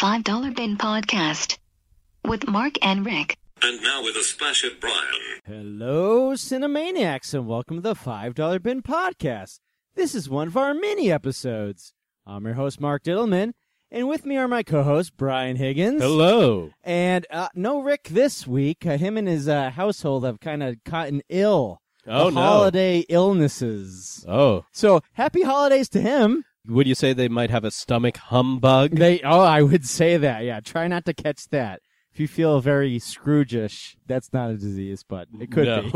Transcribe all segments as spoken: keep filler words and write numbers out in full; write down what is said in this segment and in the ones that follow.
five dollar Bin Podcast with Mark and Rick. And now with a splash of Brian. Hello, Cinemaniacs, and welcome to the five dollar Bin Podcast. This is one of our mini episodes. I'm your host, Mark Diddleman, and with me are my co-hosts, Brian Higgins. Hello. And uh, no Rick this week. Uh, him and his uh, household have kind of gotten ill. Oh, the no. Holiday illnesses. Oh. So, happy holidays to him. Would you say they might have a stomach humbug? They. Oh, I would say that, yeah. Try not to catch that. If you feel very Scrooge-ish, that's not a disease, but it could No.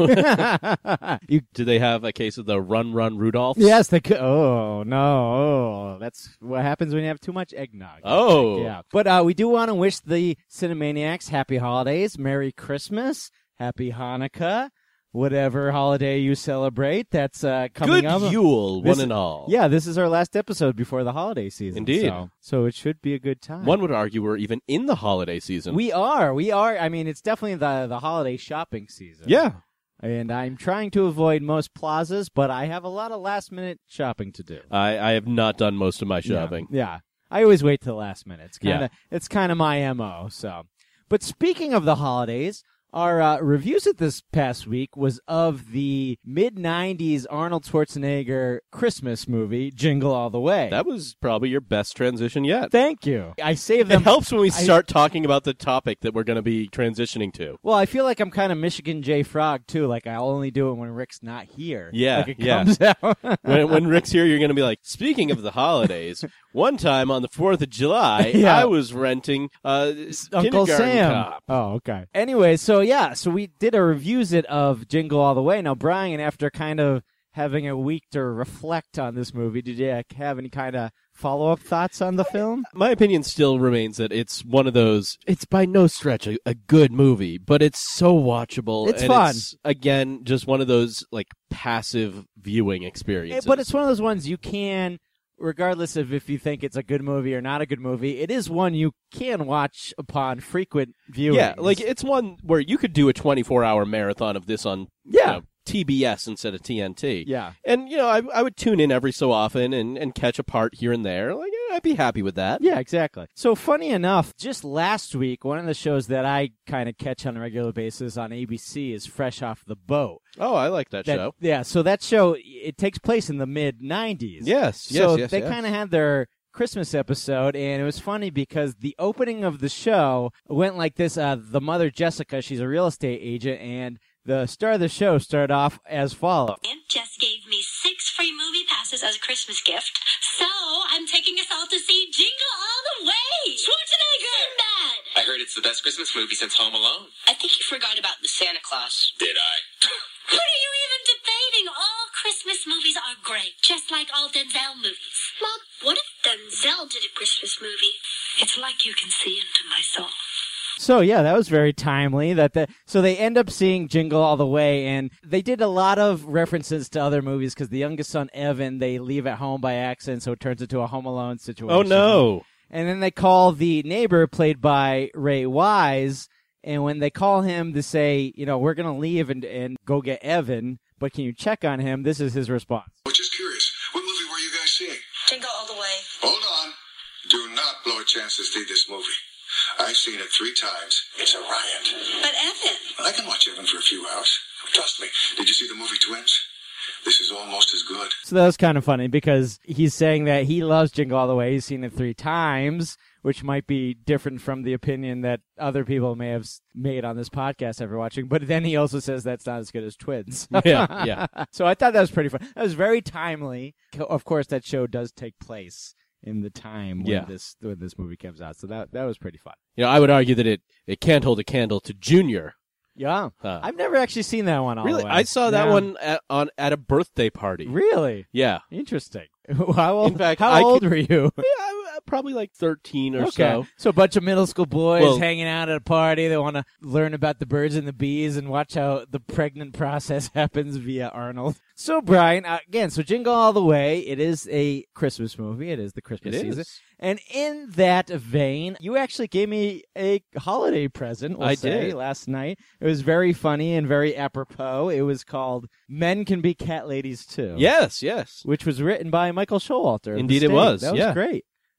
be. you, Do they have a case of the Run Run Rudolphs? yes, they could. Oh, no. Oh, that's what happens when you have too much eggnog. Oh. Yeah. But uh, we do want to wish the Cinemaniacs happy holidays, Merry Christmas, Happy Hanukkah, whatever holiday you celebrate. That's uh, coming Good up. Yule, This- one and all. Yeah, this is our last episode before the holiday season. Indeed. So, so it should be a good time. One would argue we're even in the holiday season. We are. We are. I mean, it's definitely the, the holiday shopping season. Yeah. And I'm trying to avoid most plazas, but I have a lot of last-minute shopping to do. I, I have not done most of my shopping. Yeah. yeah. I always wait till the last minute. It's kind of Yeah. it's kind of my M O, so. But speaking of the holidays, our uh, reviews at this past week was of the mid nineties Arnold Schwarzenegger Christmas movie, Jingle All the Way. That was probably your best transition yet. Thank you. I saved them. It helps when we I- start talking about the topic that we're going to be transitioning to. Well, I feel like I'm kind of Michigan J. Frog, too. Like, I'll only do it when Rick's not here. Yeah, Like, it yeah. comes out. When, when Rick's here, you're going to be like, speaking of the holidays, one time on the fourth of July, Yeah. I was renting uh, Uncle Kindergarten Sam. Cop. Oh, okay. Anyway, so yeah, so we did a reviews it of Jingle All the Way. Now, Brian, after kind of having a week to reflect on this movie, did you have any kind of follow-up thoughts on the film? My opinion still remains that it's one of those, it's by no stretch a, a good movie, but it's so watchable. It's and fun. It's, again, just one of those, like, passive viewing Eh, experiences. But it's one of those ones you can, regardless of if you think it's a good movie or not a good movie, it is one you can watch upon frequent viewing. Yeah, like, it's one where you could do a twenty-four hour marathon of this on Yeah. you know, T B S instead of T N T. Yeah. And, you know, I, I would tune in every so often and, and catch a part here and there. Like, eh, I'd be happy with that. Yeah, exactly. So funny enough, just last week, one of the shows that I kind of catch on a regular basis on A B C is Fresh Off the Boat. Oh, I like that, That- show. Yeah, so that show, it takes place in the mid nineties. Yes, yes, So yes, they yes. kind of had their Christmas episode, and it was funny because the opening of the show went like this. Uh, the mother, Jessica, she's a real estate agent, and the star of the show started off as follows. Aunt Jess gave me six free movie passes as a Christmas gift, so I'm taking us all to see Jingle All the Way! Schwarzenegger! Sinbad! I heard it's the best Christmas movie since Home Alone. I think you forgot about the Santa Claus. Did I? What are you even debating? All Christmas movies are great, just like all Denzel movies. Mom, what if Denzel did a Christmas movie? It's like you can see into my soul. So yeah, that was very timely. That the so they end up seeing Jingle All the Way, and they did a lot of references to other movies because the youngest son Evan, they leave at home by accident, so it turns into a Home Alone situation. Oh, no. And then they call the neighbor, played by Ray Wise, and when they call him to say, you know, we're going to leave and, and go get Evan, but can you check on him? This is his response. I was just curious. What movie were you guys seeing? Jingle All the Way. Hold on. Do not blow a chance to see this movie. I've seen it three times. It's a riot. But Evan. I can watch Evan for a few hours. Trust me. Did you see the movie Twins? This is almost as good. So that was kind of funny because he's saying that he loves Jingle All the Way. He's seen it three times, which might be different from the opinion that other people may have s- made on this podcast after watching. But then he also says that's not as good as Twins. Yeah, yeah. So I thought that was pretty fun. That was very timely. Co- Of course, that show does take place in the time when Yeah. this when this movie comes out. So that that was pretty fun. You know, I would argue that it, it can't hold a candle to Junior. Yeah. Uh, I've never actually seen that one all Really? the way. I saw that Yeah. one at, on at a birthday party. Really? Yeah. Interesting. How old, In fact, how I old could- were you? Yeah, I- I- probably like thirteen or Okay. so. So a bunch of middle school boys Well- hanging out at a party. They want to learn about the birds and the bees and watch how the pregnant process happens via Arnold. So, Brian, uh, again, so Jingle All the Way, it is a Christmas movie. It is the Christmas It season. is. And in that vein, you actually gave me a holiday present, we'll I say, did. last night. It was very funny and very apropos. It was called Men Can Be Cat Ladies Too. Yes, yes. Which was written by Michael Showalter. of The Indeed it State. was, That was yeah. great.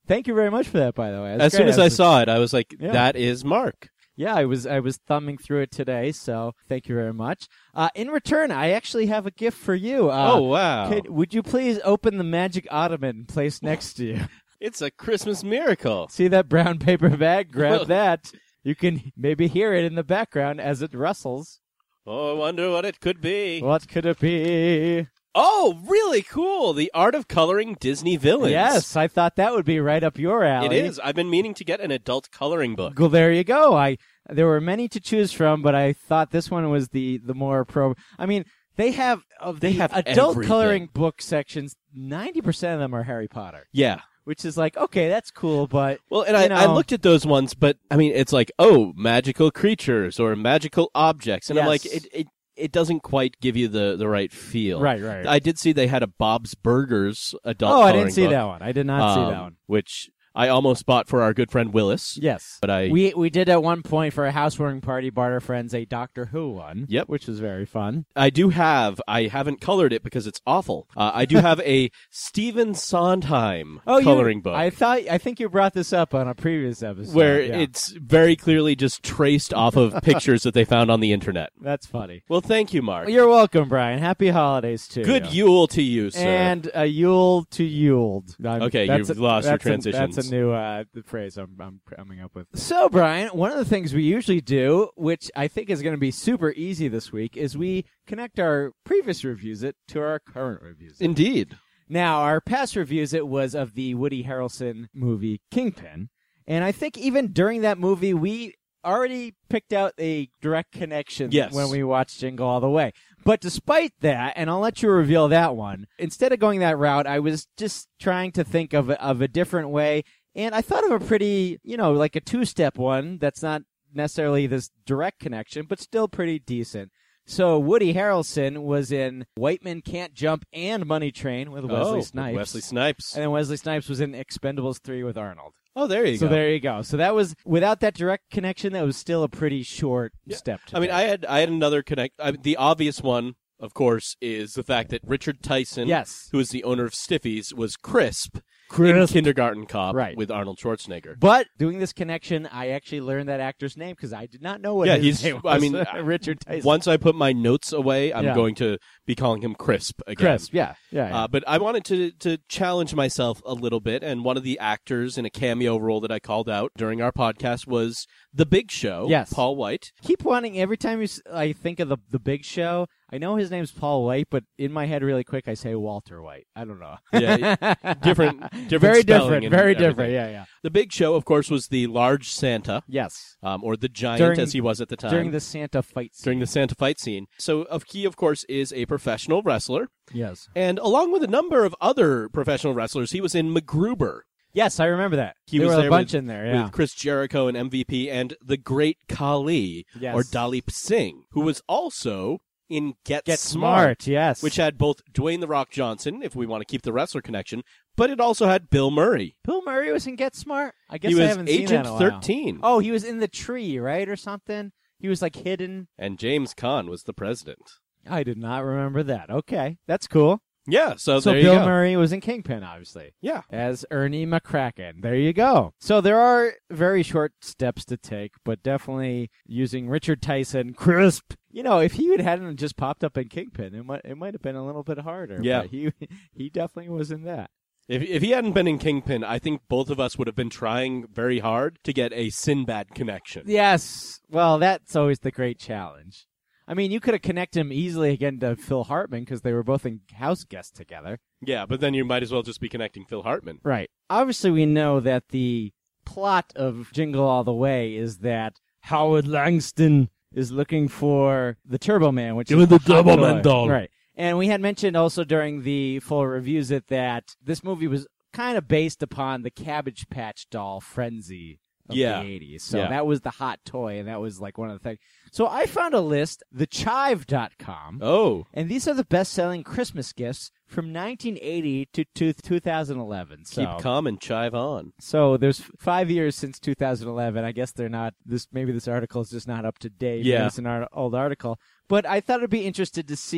Thank you very much for that, by the way. That's As soon great. as I was- saw it, I was like, Yeah. that is Mark. Yeah, I was I was thumbing through it today, so thank you very much. Uh, in return, I actually have a gift for you. Uh, oh, wow. could, would you please open the magic ottoman placed next to you? It's a Christmas miracle. See that brown paper bag? Grab that. You can maybe hear it in the background as it rustles. Oh, I wonder what it could be. What could it be? Oh, really cool. The Art of Coloring Disney Villains. Yes, I thought that would be right up your alley. It is. I've been meaning to get an adult coloring book. Well, there you go. I there were many to choose from, but I thought this one was the the more pro. I mean, they have of They the have adult everything. coloring book sections. Ninety percent of them are Harry Potter, Yeah. which is like, okay, that's cool, but Well, and I, you know, I looked at those ones, but I mean, it's like, oh, magical creatures or magical objects. And I'm like, Yes. it, it it doesn't quite give you the, the right feel. right, right. I did see they had a Bob's Burgers adult oh, I coloring didn't see book, that one. I did not see that um, one. Which I almost bought for our good friend Willis. Yes, But I... we we did at one point for a housewarming party, bought our friends a Doctor Who one. Yep. which was very fun. I do have, I haven't colored it because it's awful. Uh, I do have a Stephen Sondheim Oh, coloring you, book. I thought I think you brought this up on a previous episode. where yeah. it's very clearly just traced off of pictures that they found on the internet. That's funny. Well, thank you, Mark. You're welcome, Brian. Happy holidays to Good you. Yule to you, sir. And a Yule to Yuled. I'm- Okay, that's you've a- lost your that's a- transitions. that's a new uh, phrase I'm, I'm coming up with. So, Brian, one of the things we usually do, which I think is going to be super easy this week, is we connect our previous reviews it to our current reviews it. Indeed. Now, our past reviews it was of the Woody Harrelson movie Kingpin, and I think even during that movie we already picked out a direct connection Yes. when we watched Jingle All the Way. But despite that, and I'll let you reveal that one, instead of going that route, I was just trying to think of a, of a different way, and I thought of a pretty, you know, like a two-step one that's not necessarily this direct connection, but still pretty decent. So Woody Harrelson was in White Men Can't Jump and Money Train with Wesley oh, Snipes. Wesley Snipes. And then Wesley Snipes was in Expendables three with Arnold. Oh, there you So go. there you go. So that was, without that direct connection, that was still a pretty short Yeah. step to I mean, take. I had I had another connect. I, the obvious one, of course, is the fact that Richard Tyson, Yes. who is the owner of Stiffy's, was Crisp, in Crisp. Kindergarten Cop Right. with Arnold Schwarzenegger. But doing this connection, I actually learned that actor's name because I did not know what Yeah, his he's- name I was. mean, Richard Tyson. Once I put my notes away, I'm Yeah. going to be calling him Crisp again. Crisp, yeah. yeah, yeah. Uh, but I wanted to to challenge myself a little bit, and one of the actors in a cameo role that I called out during our podcast was The Big Show, Yes. Paul White. Keep wanting, every time you, s- I think of the the Big Show, I know his name's Paul White, but in my head really quick I say Walter White. I don't know. Yeah, different- different Very spelling different, and very everything. different. Yeah, yeah. The Big Show, of course, was the large Santa, Yes. um, or the giant During- as he was at the time. During the Santa fight scene. during the Santa fight scene. So, of he, of course, is a professional wrestler, Yes. and along with a number of other professional wrestlers, he was in MacGruber. Yes, I remember that. He there was were there a bunch with, in there, yeah. with Chris Jericho and M V P and the Great Khali, Yes. or Dalip Singh, who was also in Get, Get smart, yes. which had both Dwayne The Rock Johnson, if we want to keep the wrestler connection, but it also had Bill Murray. Bill Murray was in Get Smart? I guess He I was haven't seen Agent that in a while. thirteen. Oh, he was in the tree, right, or something? He was like hidden. And James Caan was the president. I did not remember that. Okay, that's cool. Yeah, so, So there Bill you go. Murray was in Kingpin, obviously. Yeah. As Ernie McCracken. There you go. So there are very short steps to take, but definitely using Richard Tyson, Crisp. You know, if he had hadn't just popped up in Kingpin, it might it might have been a little bit harder. Yeah. but he he definitely was in that. If if he hadn't been in Kingpin, I think both of us would have been trying very hard to get a Sinbad connection. Yes. Well, that's always the great challenge. I mean, you could have connected him easily again to Phil Hartman because they were both in House Guests together. Yeah, but then you might as well just be connecting Phil Hartman. Right. Obviously, we know that the plot of Jingle All the Way is that Howard Langston is looking for the Turbo Man, which Give is me the the hot Turbo toy. Man doll. Right. And we had mentioned also during the full reviews it that this movie was kind of based upon the Cabbage Patch Doll frenzy of Yeah. the eighties. So Yeah. that was the hot toy, and that was like one of the things. So I found a list, the chive dot com. Oh. And these are the best-selling Christmas gifts from nineteen eighty to, to two thousand eleven. So, Keep calm and chive on. so there's five years since two thousand eleven. I guess they're not this. Maybe this article is just not up to date. Maybe Yeah. it's an art, old article. But I thought I'd be interested to see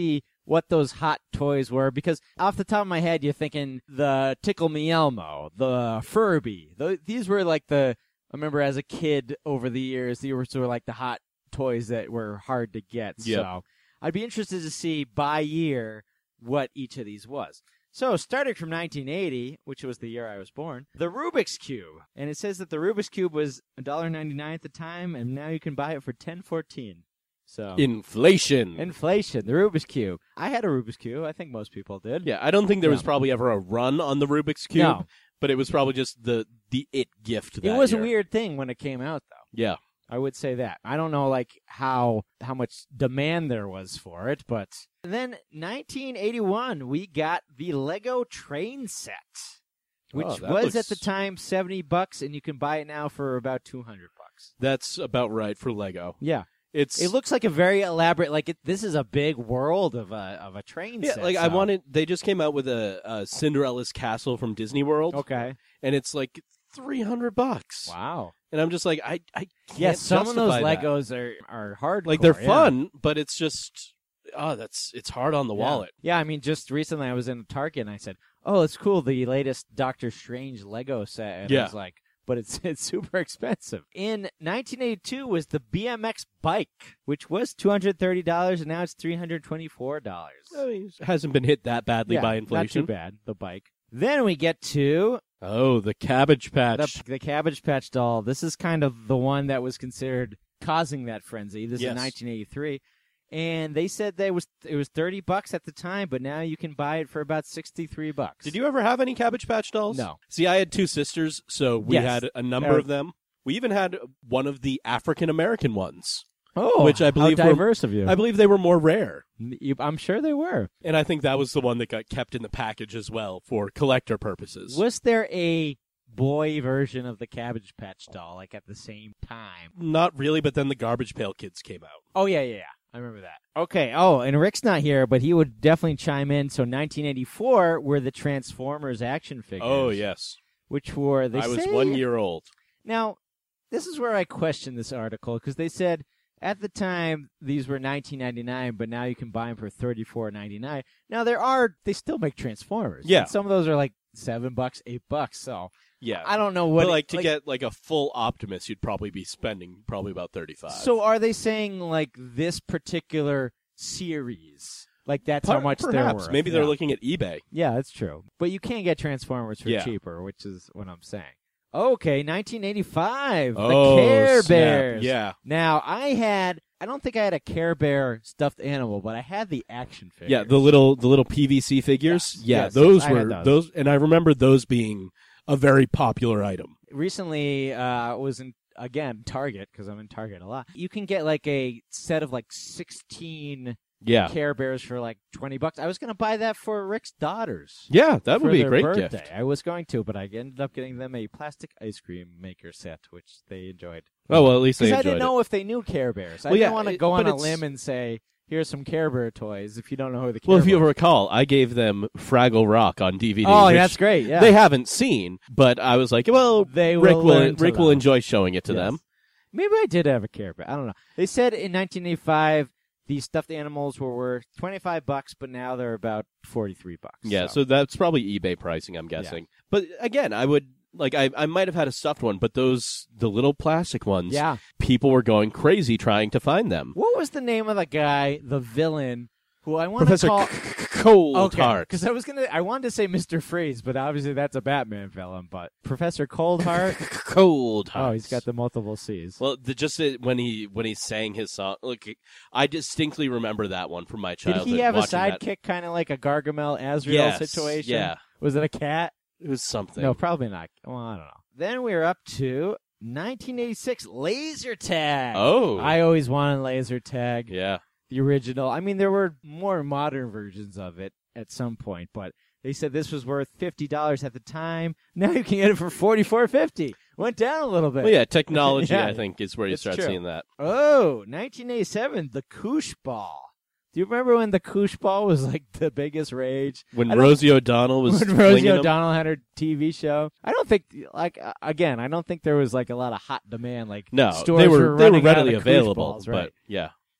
what those hot toys were, because off the top of my head, you're thinking the Tickle Me Elmo, the Furby. Th- these were like the, I remember as a kid over the years, these were sort of like the hot toys that were hard to get. Yep. So I'd be interested to see by year what each of these was. So, starting from nineteen eighty, which was the year I was born, the Rubik's Cube. And it says that the Rubik's Cube was one dollar ninety-nine at the time, and now you can buy it for ten fourteen. So Inflation. Inflation, the Rubik's Cube. I had a Rubik's Cube. I think most people did. Yeah, I don't think there was Yeah. probably ever a run on the Rubik's Cube, No. but it was probably just the, the it gift that It was year. a weird thing when it came out, though. Yeah. I would say that. I don't know, like, how how much demand there was for it, but then nineteen eighty-one, we got the Lego train set, which Oh, that was looks- at the time seventy bucks, and you can buy it now for about two hundred bucks. That's about right for Lego. Yeah. It's It looks like a very elaborate, like, it, this is a big world of a of a train yeah, set. like I so- wanted. They just came out with a, a Cinderella's Castle from Disney World, Okay. and it's like three hundred bucks. Wow. And I'm just like, I, I can't Yeah, some of those justify that. Legos are, are hard. Like they're fun, but it's just, oh, that's it's hard on the wallet. Yeah, I mean, just recently I was in Target and I said, "Oh, it's cool, the latest Doctor Strange Lego set." And I Yeah. was like, but it's it's super expensive. In nineteen eighty-two was the B M X bike, which was two hundred thirty dollars, and now it's three hundred twenty-four dollars. I mean, it hasn't been hit that badly Yeah, by not inflation. too bad, the bike. Then we get to Oh, the Cabbage Patch. the, the Cabbage Patch doll. This is kind of the one that was considered causing that frenzy. This Yes. is in nineteen eighty-three. And they said that it was it was thirty bucks at the time, but now you can buy it for about sixty-three bucks. Did you ever have any Cabbage Patch dolls? No. See, I had two sisters, so we Yes. had a number They're- of them. We even had one of the African American ones, Oh, which I believe how were- diverse of you. I believe they were more rare. You- I'm sure they were. And I think that was the one that got kept in the package as well for collector purposes. Was there a boy version of the Cabbage Patch doll, like at the same time? Not really, but then the Garbage Pail Kids came out. Oh, yeah, yeah, yeah. I remember that. Okay. Oh, and Rick's not here, but he would definitely chime in. So nineteen eighty-four were the Transformers action figures. Oh, yes. Which were, they I was say- one year old. Now, this is where I question this article, because they said at the time these were nineteen ninety-nine, but now you can buy them for thirty-four ninety-nine. Now, there are, they still make Transformers. Yeah. And some of those are like seven bucks, eight bucks. So Yeah. I don't know what. But it- like to get like a full Optimus, you'd probably be spending probably about thirty-five. So are they saying like this particular series? Like that's how Per- much they're perhaps. worth? Maybe they're Yeah. looking at eBay. Yeah, that's true. But you can get Transformers for Yeah. cheaper, which is what I'm saying. Okay, nineteen eighty-five, Oh, the Care snap. Bears. Yeah. Now, I had, I don't think I had a Care Bear stuffed animal, but I had the action figures. Yeah, the little the little P V C figures. Yes, Yeah, yes, those I had were those. and I remember those being a very popular item. Recently, uh, I was in, again, Target, because I'm in Target a lot. You can get like a set of like sixteen Yeah. Care Bears for like twenty bucks. I was going to buy that for Rick's daughters. Yeah, that for would be a their great birthday. gift. I was going to, but I ended up getting them a plastic ice cream maker set, which they enjoyed. Oh, well, at least they Because I enjoyed didn't it. know if they knew Care Bears. I Well, didn't yeah, want to it- go on but a it's- limb and say, here's some Care Bear toys if you don't know who the Care Well, if you Bears recall, I gave them Fraggle Rock on D V D. Oh, which that's great. Yeah. They haven't seen, but I was like, well, They Rick will will learn to Rick will them. enjoy showing it to Yes. them. Maybe I did have a Care Bear. I don't know. They said in nineteen eighty-five the stuffed animals were worth twenty-five bucks, but now they're about forty-three bucks. Yeah, so that's probably eBay pricing, I'm guessing. But again, I would like I I might have had a stuffed one, but those the little plastic ones, Yeah. people were going crazy trying to find them. What was the name of the guy, the villain, who I want to Professor call... Cold Okay, Heart. because I was gonna, I wanted to say Mister Freeze, but obviously that's a Batman villain. But Professor Coldheart, Cold Heart. oh, he's got the multiple C's. Well, the, just uh, when he when he sang his song, look, I distinctly remember that one from my Did childhood. he have a watching that. sidekick, kind of like a Gargamel Azrael Yes, situation? yeah. Was it a cat? It was something. No, probably not. Well, I don't know. Then we were up to nineteen eighty-six Laser Tag. Oh. I always wanted Laser Tag. Yeah. The original. I mean, there were more modern versions of it at some point, but they said this was worth fifty dollars at the time. Now you can get it for forty-four fifty. Went down a little bit. Well, yeah, technology, Yeah, I think, is where you it's start true. seeing that. Oh, nineteen eighty-seven, the Koosh Ball. Do you remember when the Koosh Ball was like the biggest rage? When I don't- Rosie O'Donnell was when Rosie flinging 'em? O'Donnell had her T V show. I don't think, like, uh, again, I don't think there was like a lot of hot demand. Like, No, stores they were they were running out readily of Koosh available, balls, right? but yeah.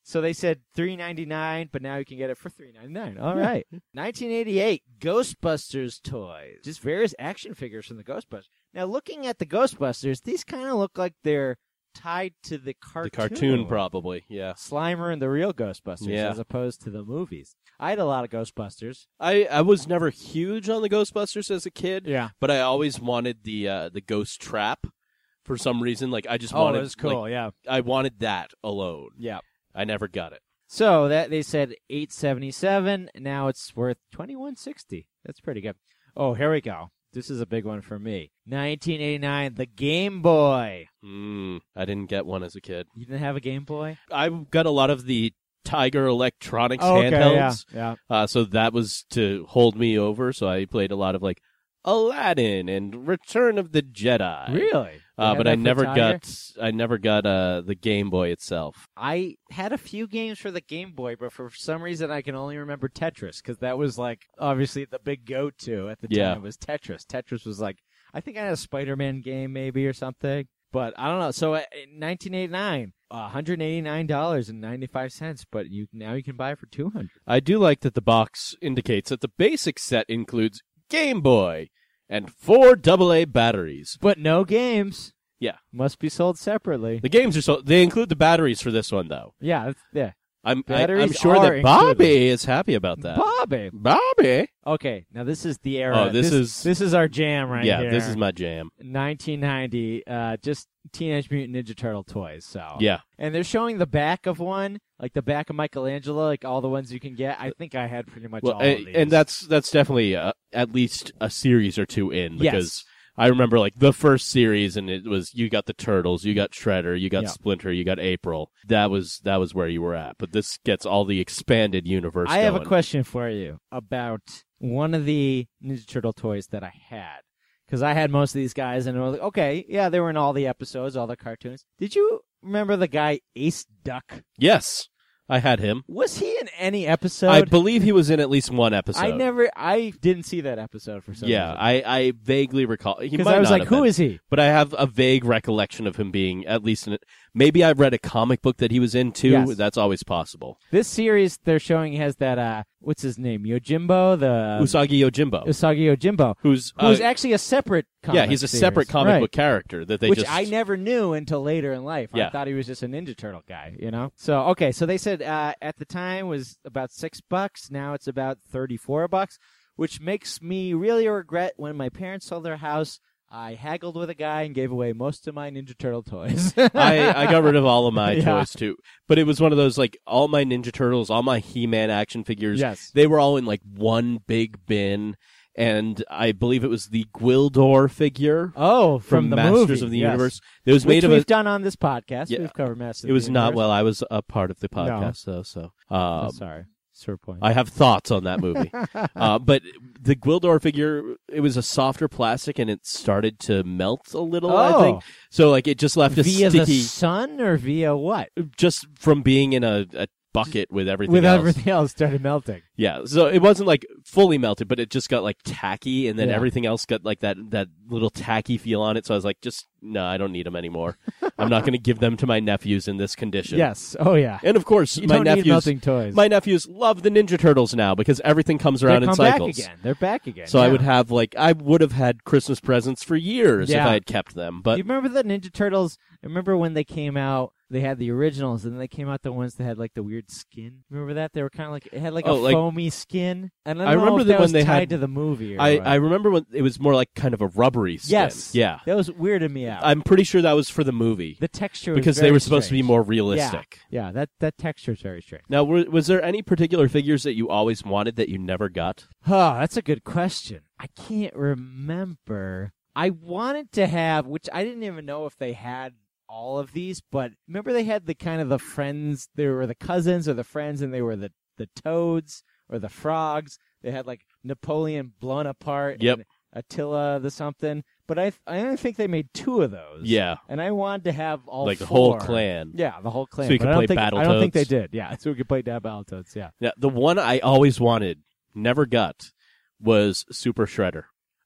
So they said three ninety-nine, but now you can get it for three ninety-nine. All right. nineteen eighty-eight, Ghostbusters toys. Just various action figures from the Ghostbusters. Now, looking at the Ghostbusters, these kind of look like they're tied to the cartoon. The cartoon, probably, yeah. Slimer and the real Ghostbusters, Yeah. as opposed to the movies. I had a lot of Ghostbusters. I, I was never huge on the Ghostbusters as a kid, Yeah. but I always wanted the uh, the Ghost Trap for some reason. Like I just Oh, wanted, it was cool, like, yeah. I wanted that alone. Yeah. I never got it. So that they said eight seventy-seven. Now it's worth twenty-one sixty. That's pretty good. Oh, here we go. This is a big one for me. nineteen eighty-nine, the Game Boy. Mm, I didn't get one as a kid. You didn't have a Game Boy? I got a lot of the Tiger Electronics Oh, okay, handhelds. yeah, Uh, so that was to hold me over. So I played a lot of like Aladdin and Return of the Jedi. yeah. Really? You Uh, had but that I for never Tiger? got I never got uh, the Game Boy itself. I had a few games for the Game Boy, but for some reason I can only remember Tetris, because that was like obviously the big go-to at the time. Yeah. Was Tetris. Tetris was like, I think I had a Spider-Man game maybe or something, but I don't know. So uh, in nineteen eighty-nine, one hundred eighty-nine dollars and ninety-five cents, but you now you can buy it for two hundred dollars. I do like that the box indicates that the basic set includes Game Boy and four double A batteries. But no games. Yeah. Must be sold separately. The games are so they include the batteries for this one though. Yeah, that's, yeah. I'm I, Batteries I'm sure are that Bobby included. is happy about that. Bobby. Bobby. Okay, now this is the era. Oh, this is- this is our jam right yeah, here. this is my jam. nineteen ninety, uh, just Teenage Mutant Ninja Turtle toys. So Yeah. and they're showing the back of one, like the back of Michelangelo, like all the ones you can get. I think I had pretty much Well, all and, of these. and that's that's definitely uh, at least a series or two in because Yes. I remember like the first series and it was you got the Turtles, you got Shredder, you got Yeah. Splinter, you got April. That was that was where you were at. But this gets all the expanded universe I have a going. question for you about one of the Ninja Turtle toys that I had. Because I had most of these guys, and I was like, okay, yeah, they were in all the episodes, all the cartoons. Did you remember the guy Ace Duck? Yes. I had him. Was he in any episode? I believe he was in at least one episode. I never, I didn't see that episode for some Yeah, reason. I, I vaguely recall. He Because might I was not like, have who been, is he? But I have a vague recollection of him being at least in it. Maybe I read a comic book that he was in too. Yes. That's always possible. This series they're showing has that, uh, what's his name? Yojimbo? The Usagi Yojimbo, Usagi Yojimbo. who's Who's uh, actually a separate comic yeah, he's a series. separate comic Right. book character that they Which just I never knew until later in life. I Yeah. thought he was just a Ninja Turtle guy, you know? So, okay, so they said uh, at the time was about six bucks. Now it's about thirty-four bucks, which makes me really regret when my parents sold their house. I haggled with a guy and gave away most of my Ninja Turtle toys. I, I got rid of all of my Yeah. toys too. But it was one of those like all my Ninja Turtles, all my He-Man action figures. Yes. They were all in like one big bin. And I believe it was the Gwildor figure Oh, from, from the Masters movie, of the yes. Universe. It was Which made of we've a. done on this podcast. Yeah. We've covered Masters. It was of the not Universe. well. I was a part of the podcast though, so Oh, um, sorry. Sore point. I have thoughts on that movie. uh, but the Gwildor figure, it was a softer plastic, and it started to melt a little. I Oh. think so. Like it just left a via sticky, the sun or via what? just from being in a, a bucket with everything With else. everything else started melting. Yeah, so it wasn't like fully melted, but it just got like tacky, and then Yeah. everything else got like that that little tacky feel on it. So I was like, just no, I don't need them anymore. I'm not going to give them to my nephews in this condition. Yes. Oh, yeah. and of course, You my don't need nephews, melting toys. my nephews love the Ninja Turtles now because everything comes They around come in cycles. back again. They're back again. So I yeah. would have like I would have had Christmas presents for years Yeah. if I had kept them. But you remember the Ninja Turtles? I remember when they came out, they had the originals, and then they came out the ones that had like the weird skin. Remember that? They were kind of like, it had like Oh, a like- foamy skin. And I, don't I know remember if that that when was they tied had- to the movie or I, what. I remember when it was more like kind of a rubbery skin. Yes. Yeah. That was weirded me out. I'm pretty sure that was for the movie the texture was because they very were supposed to be strange. more realistic. Yeah, yeah that, that texture is very strange. Now, were, was there any particular figures that you always wanted that you never got? Oh, that's a good question. I can't remember. I wanted to have, which I didn't even know if they had all of these, but remember they had the kind of the friends, they were the cousins or the friends, and they were the, the toads or the frogs. They had like Napoleon blown apart Yep. and Attila the something. But I I only think they made two of those. Yeah. And I wanted to have all Like the four. whole clan. Yeah, the whole clan. So you But could I don't play think, I don't think they Battletoads. did. Yeah, so we could play Dab Battletoads, yeah. Now, the one I always wanted, never got, was Super Shredder.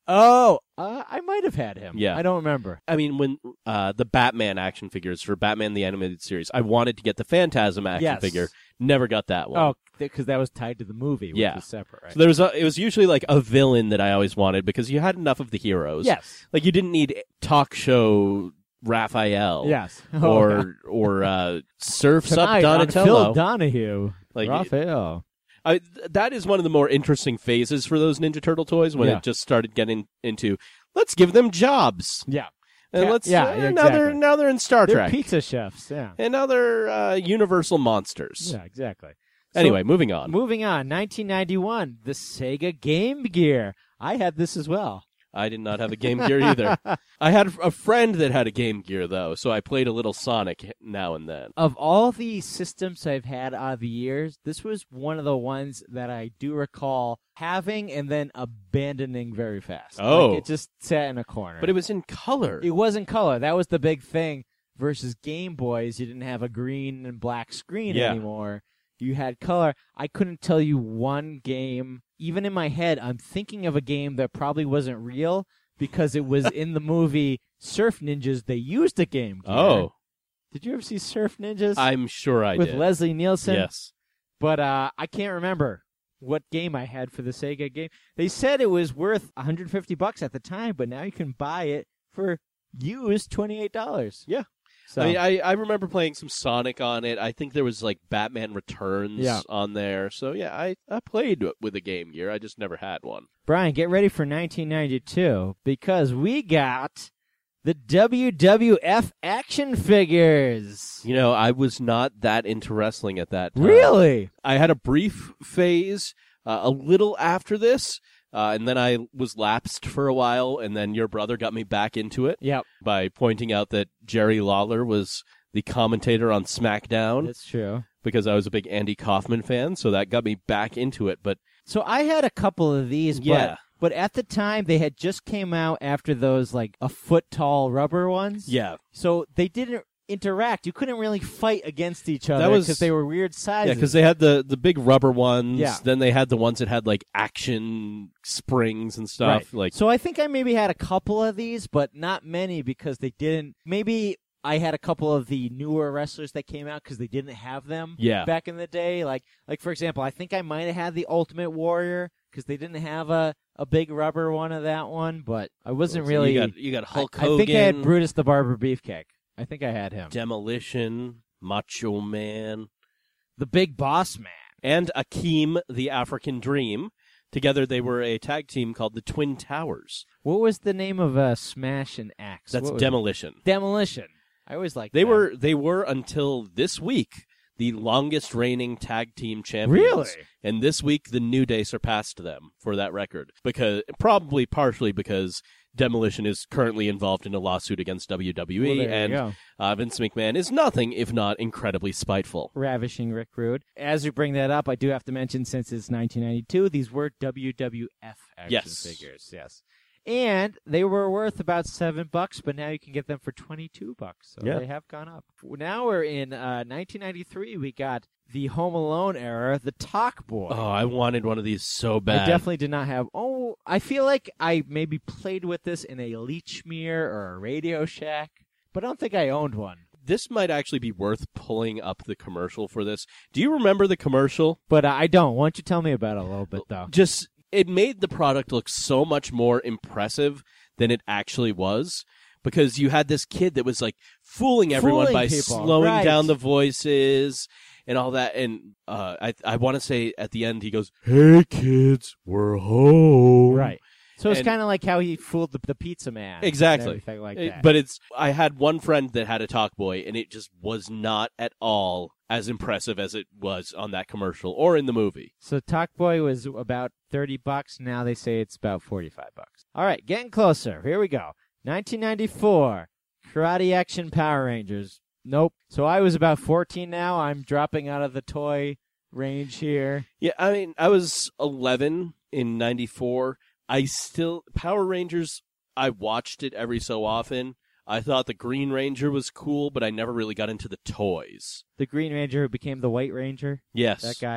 Oh, uh, I might have had him. Yeah. I don't remember. I mean, when uh, the Batman action figures for Batman the Animated Series, I wanted to get the Phantasm action Yes. figure. Never got that one. Oh, because that was tied to the movie, which Yeah. was separate, right? So there was a, it was usually like a villain that I always wanted because you had enough of the heroes. Yes. Like you didn't need talk show Raphael. Yes. Or or uh, Surf's Up Tonight on Phil Donatello. Donahue. Like- Raphael. I, th- that is one of the more interesting phases for those Ninja Turtle toys when Yeah. it just started getting into let's give them jobs Yeah. and Yeah, let's yeah, uh, yeah, now they're exactly. now they're in Star They're Trek pizza chefs, yeah. and now they're uh, Universal monsters. Yeah, exactly. So, Anyway, moving on. moving on. nineteen ninety-one, the Sega Game Gear. I had this as well. I did not have a Game Gear either. I had a friend that had a Game Gear though, so I played a little Sonic now and then. Of all the systems I've had out of the years, this was one of the ones that I do recall having and then abandoning very fast. Oh. Like, it just sat in a corner. But it was in color. It was in color. That was the big thing versus Game Boys. You didn't have a green and black screen Yeah. anymore. You had color. I couldn't tell you one game. Even in my head, I'm thinking of a game that probably wasn't real because it was in the movie Surf Ninjas. They used a Game Gear. Oh, Did you ever see Surf Ninjas? I'm sure I With did. Leslie Nielsen? Yes. But uh, I can't remember what game I had for the Sega game. They said it was worth one hundred fifty bucks at the time, but now you can buy it for used twenty-eight dollars. Yeah. So, I mean, I, I remember playing some Sonic on it. I think there was like Batman Returns Yeah. on there. So yeah, I, I played with a Game Gear. I just never had one. Brian, get ready for nineteen ninety-two because we got the W W F action figures. You know, I was not that into wrestling at that time. Really? I had a brief phase uh, a little after this, uh, and then I was lapsed for a while, and then your brother got me back into it Yep, by pointing out that Jerry Lawler was the commentator on SmackDown that's true. because I was a big Andy Kaufman fan, so that got me back into it. But So I had a couple of these, Yeah. but but at the time they had just came out after those like a foot tall rubber ones. yeah, So they didn't interact. You couldn't really fight against each other That was- because they were weird yeah, sizes. because they had the, the big rubber ones. Yeah. Then they had the ones that had like action springs and stuff. Right. Like So I think I maybe had a couple of these, but not many because they didn't. Maybe I had a couple of the newer wrestlers that came out because they didn't have them Yeah. back in the day. Like, like for example, I think I might have had the Ultimate Warrior because they didn't have a, a big rubber one of that one, but I wasn't so really. You got, you got Hulk I, Hogan. I think I had Brutus the Barber Beefcake. I think I had him. Demolition, Macho Man, The Big Boss Man. and Akeem the African Dream. Together, they were a tag team called the Twin Towers. What was the name of uh, Smash and Axe? That's What was Demolition. it? Demolition. I always liked They them. were they were until this week the longest reigning tag team champions. Really? And this week the New Day surpassed them for that record because probably partially because Demolition is currently involved in a lawsuit against W W E Well, there you and go. uh, Vince McMahon is nothing if not incredibly spiteful. Ravishing Rick Rude. As we bring that up, I do have to mention, since it's nineteen ninety-two, these were W W F action Yes. figures. Yes. And they were worth about seven bucks, but now you can get them for twenty-two bucks. So Yeah. they have gone up. Now we're in uh, nineteen ninety-three. We got the Home Alone era, the Talk Boy. Oh, I wanted one of these so I bad. definitely did not have. Oh, I feel like I maybe played with this in a Leechmere or a Radio Shack, but I don't think I owned one. This might actually be worth pulling up the commercial for this. Do you remember the commercial? But uh, I don't. Why don't you tell me about it a little bit, though? Just it made the product look so much more impressive than it actually was because you had this kid that was like fooling everyone Fooling by people, slowing right. down the voices and all that. And uh, I I want to say at the end he goes, "Hey kids, we're home." Right. So it's And- kind of like how he fooled the, the pizza man. Exactly. And everything like It- that. But it's I had one friend that had a Talk Boy and it just was not at all as impressive as it was on that commercial or in the movie. So Talk Boy was about thirty bucks. Now they say it's about forty-five bucks. All right, getting closer. Here we go. nineteen ninety-four, Karate Action Power Rangers. Nope. So I was about fourteen now. I'm dropping out of the toy range here. Yeah, I mean, I was eleven in ninety-four. I still, Power Rangers, I watched it every so often. I thought the Green Ranger was cool, but I never really got into the toys. The Green Ranger who became the White Ranger. Yes. That guy.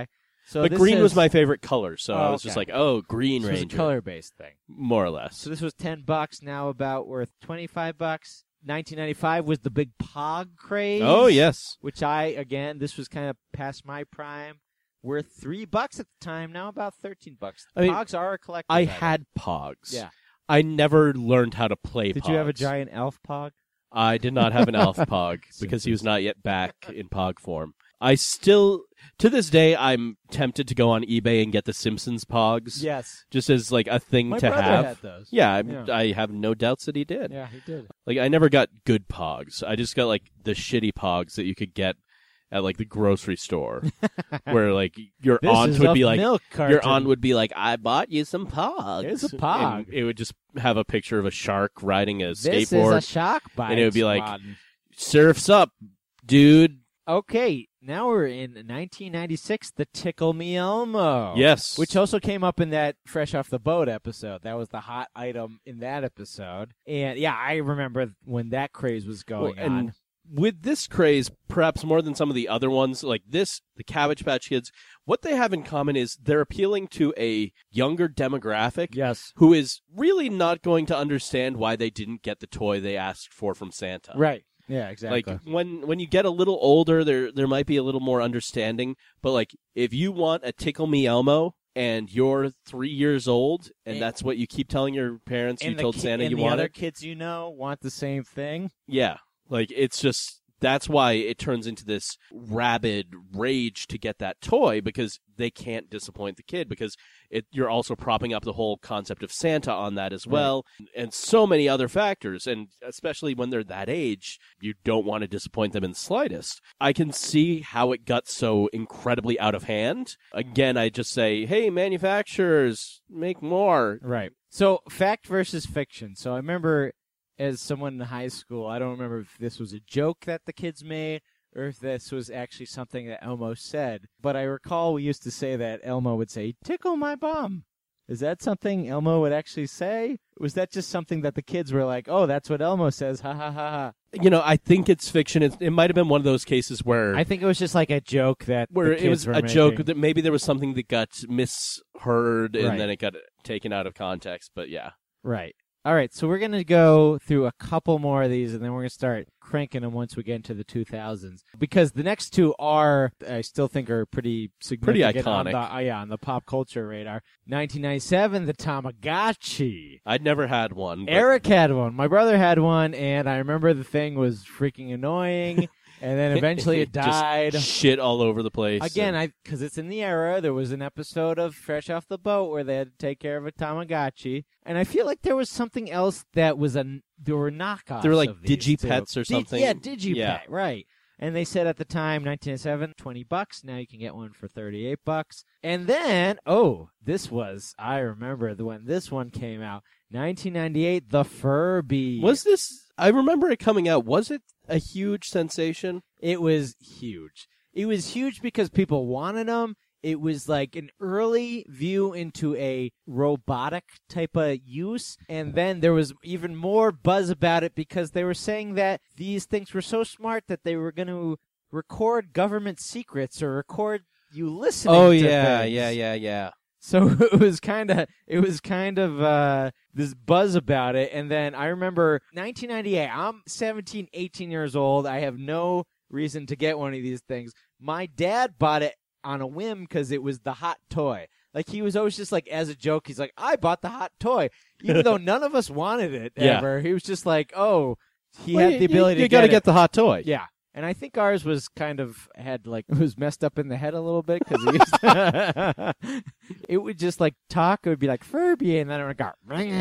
So but this green is, was my favorite color, so Oh, I was just okay. like, oh, Green so it was a Ranger. color-based thing. More or less. So this was ten bucks, now about worth twenty-five bucks. nineteen ninety-five was the big Pog craze. Oh, yes. Which I, again, this was kind of past my prime. Worth three bucks at the time, now about thirteen bucks. I mean, Pogs are a collector's I item. had Pogs. Yeah. I never learned how to play Did Pogs. you have a giant elf Pog? I did not have an elf Pog because he was not yet back in Pog form. I still, to this day, I'm tempted to go on eBay and get the Simpsons Pogs. Yes. Just as like a thing My to brother have. had those. Yeah, I, Yeah. I have no doubts that he did. Yeah, he did. Like I never got good Pogs. I just got like the shitty Pogs that you could get at like the grocery store, where like your This aunt is would a be like, milk your carton. aunt would be like, I bought you some Pogs. Here's a Pog. And it would just have a picture of a shark riding a This skateboard. is a shark bite. and it would be like, squad. Surf's up, dude. Okay, now we're in nineteen ninety-six, the Tickle Me Elmo. Yes. Which also came up in that Fresh Off the Boat episode. That was the hot item in that episode. And yeah, I remember when that craze was going Well, and on. with this craze, perhaps more than some of the other ones, like this, the Cabbage Patch Kids, what they have in common is they're appealing to a younger demographic Yes. who is really not going to understand why they didn't get the toy they asked for from Santa. Right. Yeah, exactly. Like when when you get a little older, there there might be a little more understanding. But like if you want a Tickle Me Elmo and you're three years old, and, And- that's what you keep telling your parents, and you the told ki- Santa and you the want other it. kids you know want the same thing. Yeah, like it's just that's why it turns into this rabid rage to get that toy because they can't disappoint the kid because it you're also propping up the whole concept of Santa on that as well and so many other factors, and especially when they're that age, you don't want to disappoint them in the slightest. I can see how it got so incredibly out of hand. Again, I just say, hey, manufacturers, make more. Right. So, fact versus fiction. So, I remember as someone in high school, I don't remember if this was a joke that the kids made or if this was actually something that Elmo said. But I recall we used to say that Elmo would say, tickle my bum. Is that something Elmo would actually say? Was that just something that the kids were like, oh, that's what Elmo says, ha ha ha ha? You know, I think it's fiction. It, it might have been one of those cases where I think it was just like a joke that where the it kids was were a joke making. that maybe there was something that got misheard and Right. then it got taken out of context. But yeah, Right. All right, so we're going to go through a couple more of these, and then we're going to start cranking them once we get into the two thousands. Because the next two are, I still think, are pretty significant. on iconic. the, uh, yeah, on the pop culture radar. nineteen ninety-seven, the Tamagotchi. I'd never had one. But Eric had one. My brother had one, and I remember the thing was freaking annoying, and then eventually it just died. shit all over the place. Again, and- I because it's in the era. There was an episode of Fresh Off the Boat where they had to take care of a Tamagotchi, and I feel like there was something else that was a there were knockoffs. They were like of these, Digipets too. or Di- something. yeah, Digipet, Yeah. right? And they said at the time, nineteen ninety-seven, twenty bucks. Now you can get one for thirty-eight bucks. And then, oh, this was I remember the when this one came out, nineteen ninety-eight, the Furby. was this? I remember it coming out. Was it a huge sensation? It was huge. It was huge because people wanted them. It was like an early view into a robotic type of use. And then there was even more buzz about it because they were saying that these things were so smart that they were going to record government secrets or record you listening Oh to yeah, things. yeah, yeah, yeah. So it was kind of it was kind of uh, this buzz about it. And then I remember nineteen ninety-eight, I'm seventeen, eighteen years old. I have no reason to get one of these things. My dad bought it on a whim because it was the hot toy. Like he was always just like, as a joke, he's like, I bought the hot toy. Even though none of us wanted it Yeah. ever. He was just like, oh, he Well, had you- the ability you, you to gotta get, get it. the hot toy. Yeah. And I think ours was kind of had like it was messed up in the head a little bit because it, used to- it would just like talk. It would be like Furby, and then it would go.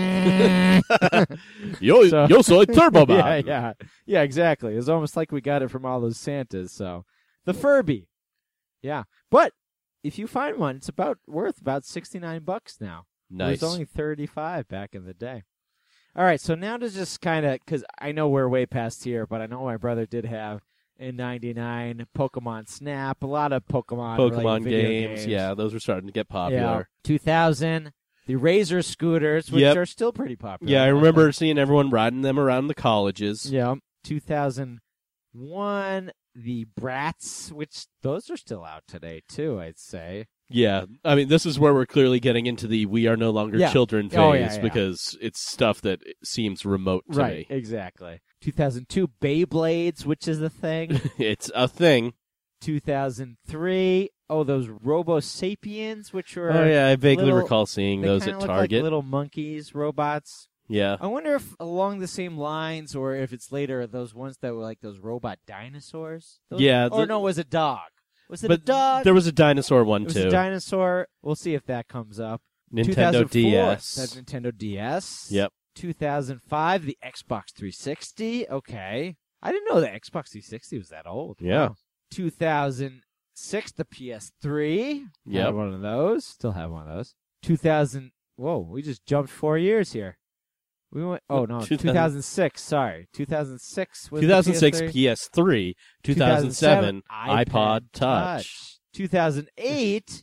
Yo, So- yo soy Turbo Man. yeah, yeah, yeah, exactly. It was almost like we got it from all those Santas. So the Furby, yeah. But if you find one, it's about worth about sixty nine bucks now. Nice. It was only thirty five back in the day. All right, so now to just kind of because I know we're way past here, but I know my brother did have. In ninety-nine, Pokemon Snap, a lot of Pokemon Pokemon video games, yeah, those were starting to get Yeah. popular. two thousand, the Razor scooters, which Yep. are still pretty popular. Yeah, I remember seeing everyone riding them around the colleges. Yeah, two thousand one, the Bratz, which those are still out today too. I'd say Yeah, I mean, this is where we're clearly getting into the "we are no longer Yeah. children" phase Oh, yeah, yeah. because it's stuff that seems remote to Right, me. exactly. two thousand two, Beyblades, which is a thing. It's a thing. two thousand three, oh, those Robo Sapiens, which were Oh yeah, I vaguely little- recall seeing they those kinda at look Target. like little monkeys, robots. Yeah, I wonder if along the same lines, or if it's later, those ones that were like those robot dinosaurs. Those, Yeah, Or the- no, it was a dog. Was it but a dog? there was a dinosaur one it was too. a dinosaur. We'll see if that comes up. Nintendo two thousand four, D S. That's Nintendo D S. Yep. two thousand five, the Xbox three sixty. Okay. I didn't know the Xbox three sixty was that old. Yeah. Wow. two thousand six, the P S three. Yep. Had one of those. Still have one of those. two thousand. Whoa, we just jumped four years here. We went. Oh no, two thousand two thousand six. Sorry, two thousand six. Was two thousand six the P S three. P S three, two thousand seven iPod Touch. two thousand eight.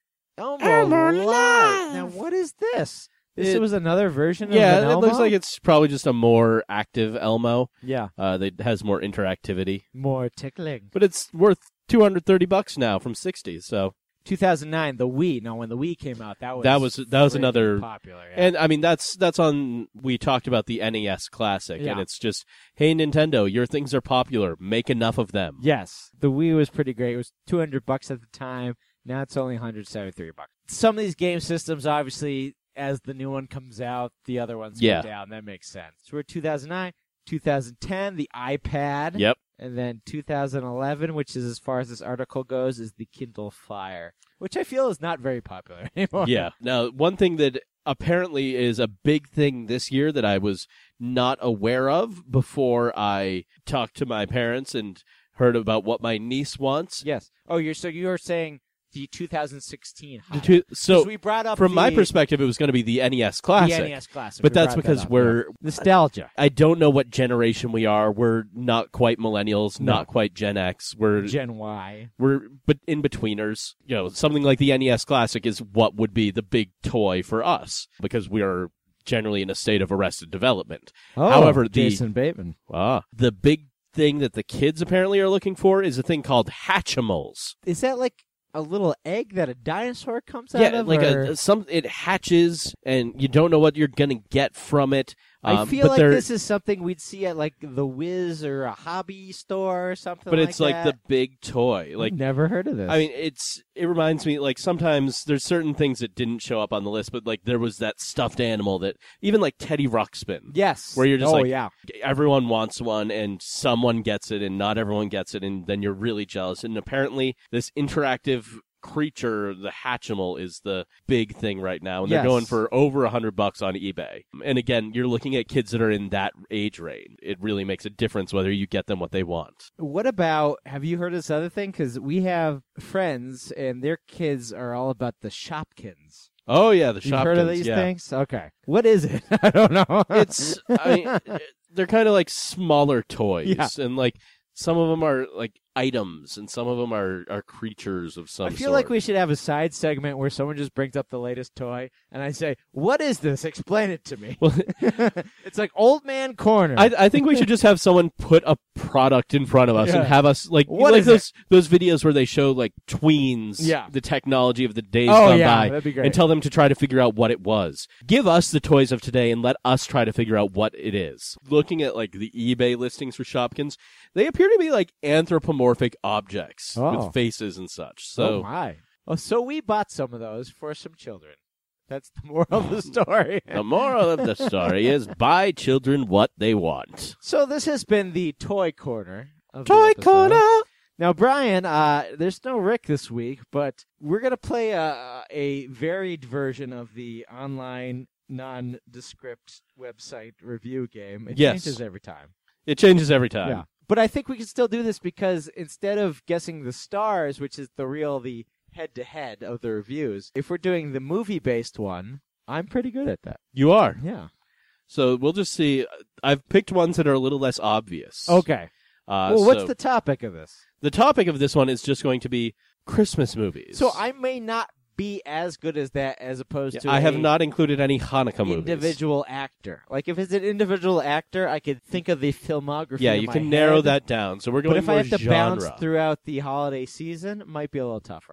Elmo Live. Now what is this? This It- was another version of Yeah, an it Elmo? looks like it's probably just a more active Elmo Yeah, uh, that has more interactivity. more tickling. But it's worth two hundred thirty bucks now from sixty. So, two thousand nine, the Wii. Now, when the Wii came out, that was That was- that was freaking another- popular. Yeah. and I mean that's that's on. We talked about the N E S Classic, Yeah. and it's just, hey Nintendo, your things are popular. Make enough of them. yes, the Wii was pretty great. It was two hundred bucks at the time. Now it's only one hundred seventy-three bucks. Some of these game systems, obviously, as the new one comes out, the other ones Yeah. go down. That makes sense. So we're two thousand nine, two thousand ten, the iPad. Yep. And then two thousand eleven, which is as far as this article goes, is the Kindle Fire, which I feel is not very popular anymore. Yeah. Now, one thing that apparently is a big thing this year that I was not aware of before I talked to my parents and heard about what my niece wants. Yes. Oh, you're so you're saying the two thousand sixteen. The two- so, 'Cause we brought up from my the- perspective, it was going to be the N E S Classic. the N E S Classic, But We that's brought that because up, we're yeah. nostalgia. I don't know what generation we are. We're not quite millennials, No. not quite Gen X. We're Gen Y. we're but in betweeners. You know, something like the N E S Classic is what would be the big toy for us because we are generally in a state of arrested development. Oh, However, the Jason Bateman. ah, the big thing that the kids apparently are looking for is a thing called Hatchimals. Is that like a little egg that a dinosaur comes out Yeah, of? like or- a some it hatches and you don't know what you're gonna get from it. I Um, feel but like they're- this is something we'd see at like the Wiz or a hobby store or something. but like it's like that. the big toy. Like I've never heard of this. I mean, it's it reminds me like sometimes there's certain things that didn't show up on the list, but like there was that stuffed animal that even like Teddy Ruxpin. yes, Where you're just oh, like yeah. everyone wants one and someone gets it and not everyone gets it and then you're really jealous. And apparently this interactive creature, the Hatchimal, is the big thing right now, and Yes. they're going for over a hundred bucks on eBay. And again, you're looking at kids that are in that age range. It really makes a difference whether you get them what they want. What about, have you heard of this other thing? Because we have friends and their kids are all about the Shopkins. Oh yeah, the You've heard of Shopkins, these yeah. things? Okay. What is it? I don't know. It's I mean, they're kind of like smaller toys, Yeah. and like some of them are like items, and some of them are, are creatures of some I feel sort. like we should have a side segment where someone just brings up the latest toy and I say, "What is this? Explain it to me." Well, It's like Old Man Corner. I, I think we should just have someone put a product in front of us Yeah. and have us like What like is those those videos where they show like tweens, Yeah. the technology of the days Oh, gone yeah, by, that'd be great. and tell them to try to figure out what it was. Give us the toys of today and let us try to figure out what it is. Looking at like the eBay listings for Shopkins, they appear to be like anthropomorphic objects Oh. with faces and such. oh So my! Oh, so we bought some of those for some children. That's the moral of the story. the moral of the story is buy children what they want. So this has been the toy corner. Of the Toy episode. corner. Now, Brian, uh, there's no Rick this week, but we're gonna play a, a varied version of the online nondescript website review game. It Yes. changes every time. It changes every time. Yeah, but I think we can still do this because instead of guessing the stars, which is the real the head-to-head of the reviews, if we're doing the movie-based one, I'm pretty good at that. You are. Yeah. So we'll just see. I've picked ones that are a little less obvious. Okay. Uh, well, what's so the topic of this? the topic of this one is just going to be Christmas movies. So I may not be as good as that as opposed Yeah, to I have a not included any Hanukkah movies. individual actor. Like if it's an individual actor, I could think of the filmography. Yeah, in you my can narrow head. that down. So we're going But if more I have to genre. bounce throughout the holiday season, it might be a little tougher.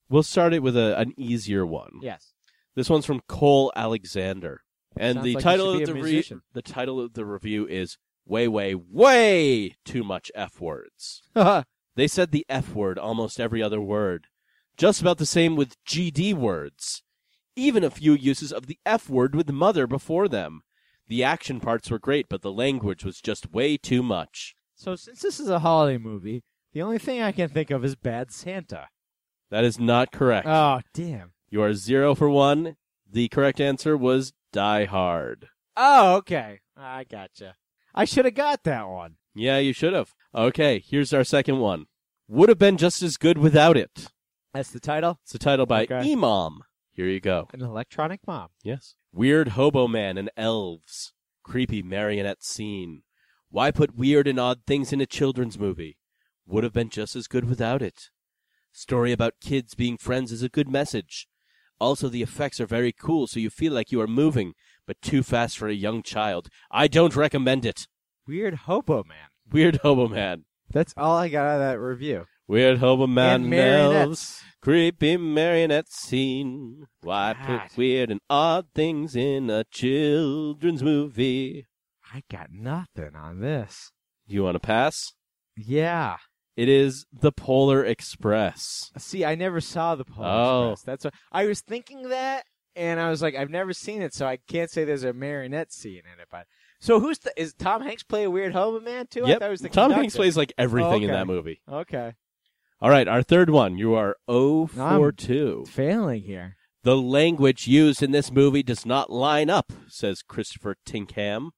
We'll start it with a, an easier one. Yes. This one's from Cole Alexander. And Sounds the like you title should of be the a re- musician. the title of the review is way, way, way too much F words. They said the F word almost every other word. Just about the same with G D words. Even a few uses of the F word with mother before them. The action parts were great, but the language was just way too much. So since this is a holiday movie, the only thing I can think of is Bad Santa. That is not correct. Oh, damn. You are zero for one. The correct answer was Die Hard. Oh, okay. I gotcha. I should have got that one. Yeah, you should have. Okay, here's our second one. Would have been just as good without it. That's the title? It's a title by Okay. Imam. Here you go. An electronic mom. Yes. Weird hobo man and elves. Creepy marionette scene. Why put weird and odd things in a children's movie? Would have been just as good without it. Story about kids being friends is a good message. Also, the effects are very cool, so you feel like you are moving, but too fast for a young child. I don't recommend it. Weird Hobo Man. Weird hobo man. That's all I got out of that review. Weird hobo man And and elves. marionettes. Creepy marionette scene. Why God. put weird and odd things in a children's movie? I got nothing on this. You want to pass? Yeah. It is The Polar Express. See, I never saw the Polar Oh. Express. That's what I was thinking that, and I was like, I've never seen it, so I can't say there's a marionette scene in it. But so who's the is Tom Hanks play a weird hobo man too? I Yep. thought it was the Tom conductor. Hanks plays like everything in Oh, okay. that movie. Okay, All right, our third one. You are zero for I'm- two. failing here. The language used in this movie does not line up, says Christopher Tinkham.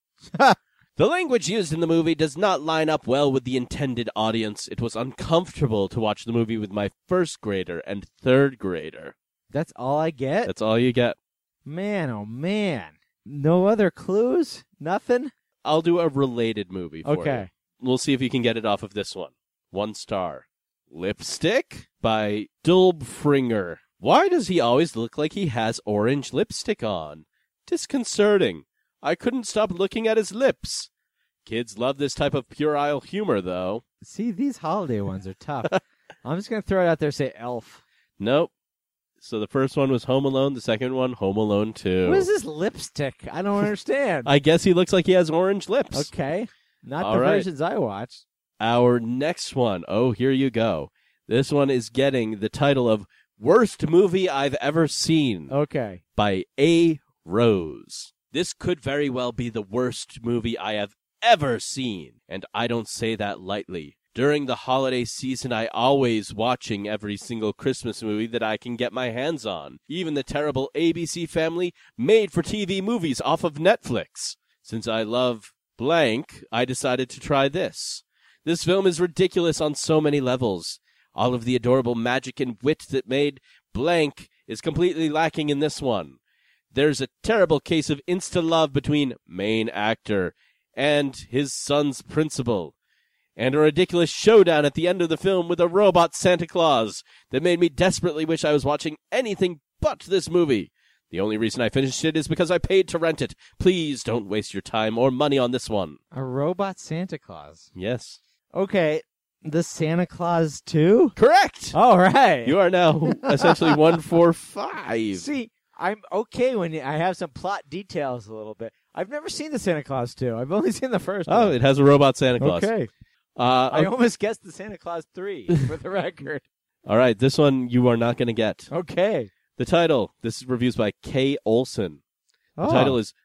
The language used in the movie does not line up well with the intended audience. It was uncomfortable to watch the movie with my first grader and third grader. That's all I get. That's all you get. Man, oh man, no other clues, nothing. I'll do a related movie for you. Okay, We'll see if you can get it off of this one. One star. Lipstick by Dulbfringer. Why does he always look like he has orange lipstick on? Disconcerting. I couldn't stop looking at his lips. Kids love this type of puerile humor, though. see, these holiday ones are tough. I'm just gonna throw it out there. Say Elf. Nope. So the first one was Home Alone. The second one, Home Alone two. What is this lipstick? I don't understand. I guess he looks like he has orange lips. Okay, not All the right. versions I watched. Our next one. Oh, here you go. This one is getting the title of Worst Movie I've Ever Seen Okay. by A. Rose. This could very well be the worst movie I have ever seen, and I don't say that lightly. During the holiday season, I always watching every single Christmas movie that I can get my hands on, even the terrible A B C Family made-for-T V movies off of Netflix. Since I love blank, I decided to try this. This film is ridiculous on so many levels. All of the adorable magic and wit that made blank is completely lacking in this one. There's a terrible case of insta-love between main actor and his son's principal, and a ridiculous showdown at the end of the film with a robot Santa Claus that made me desperately wish I was watching anything but this movie. The only reason I finished it is because I paid to rent it. Please don't waste your time or money on this one. A robot Santa Claus. Yes. Okay, the Santa Claus two? Correct! All right. You are now essentially one for five. See, I'm okay when I have some plot details a little bit. I've never seen the Santa Claus two. I've only seen the first Oh, one. it has a robot Santa Claus. Okay. Uh, I almost guessed the Santa Claus three, for the record. all right, this one you are not going to get. Okay. The title, this is reviews by Kay Olson. The Oh. title is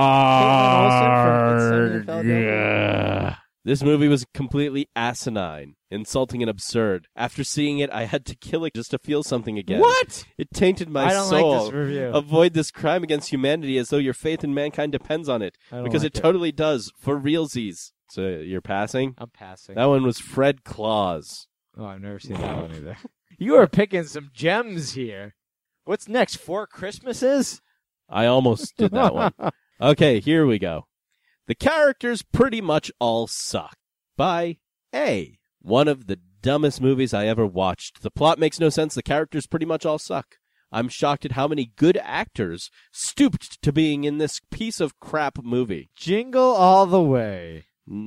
Olsen from It's Sunny in Philadelphia. Arg. This movie was completely asinine, insulting, and absurd. After seeing it, I had to kill it just to feel something again. What? It tainted my I don't soul. like this review. Avoid this crime against humanity as though your faith in mankind depends on it. I don't Because like it totally does, for realsies. So you're passing? I'm passing. That one was Fred Claus. Oh, I've never seen that one either. You are picking some gems here. What's next? Four Christmases? I almost did that one. Okay, here we go. The characters pretty much all suck. By A. One of the dumbest movies I ever watched. The plot makes no sense. The characters pretty much all suck. I'm shocked at how many good actors stooped to being in this piece of crap movie. Jingle all the way.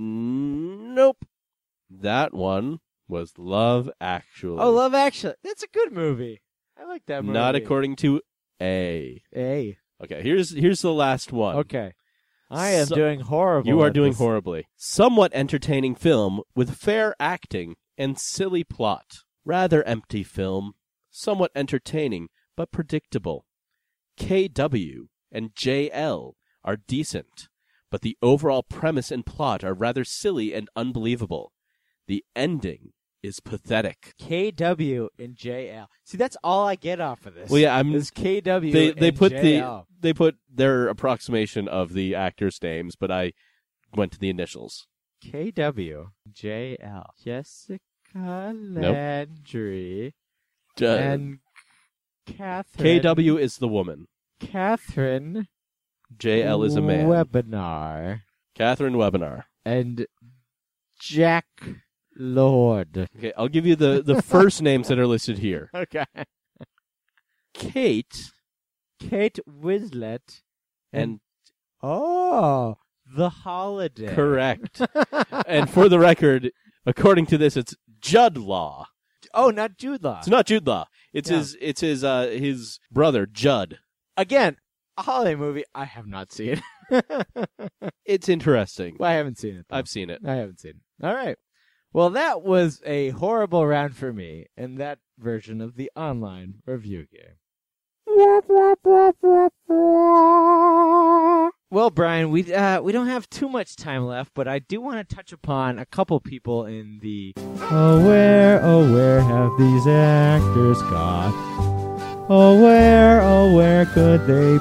Nope. That one was Love Actually. Oh, Love Actually. That's a good movie. I like that movie. Not according to A. A. Okay, here's here's the last one. Okay. I am So- doing horrible. You are at doing this. horribly. Somewhat entertaining film with fair acting and silly plot. Rather empty film. Somewhat entertaining, but predictable. K W and J L are decent, but the overall premise and plot are rather silly and unbelievable. The ending is pathetic. K W and J L. See, that's all I get off of this. Well, yeah, I'm. Is K W They they and put J L. the they put their approximation of the actors' names, but I went to the initials. K W J L. Jessica Landry Uh, and Catherine. K W is the woman. Catherine J L is a man. Webinar Catherine Webinar. and Jack Lord. Okay, I'll give you the, the first names that are listed here. Okay. Kate Kate Winslet and oh, The Holiday. correct. And for the record, according to this, it's Judd Law. Oh, not Jude Law. It's not Jude Law. It's Yeah. his it's his uh his brother Judd. Again, a holiday movie. I have not seen. It's interesting. Well, I haven't seen it. though. I've seen it. I haven't seen it. All right. Well, that was a horrible round for me in that version of the online review game. Well, Brian, we uh, we don't have too much time left, but I do want to touch upon a couple people in the. Oh, where, oh, where have these actors got? Oh, where, oh, where could they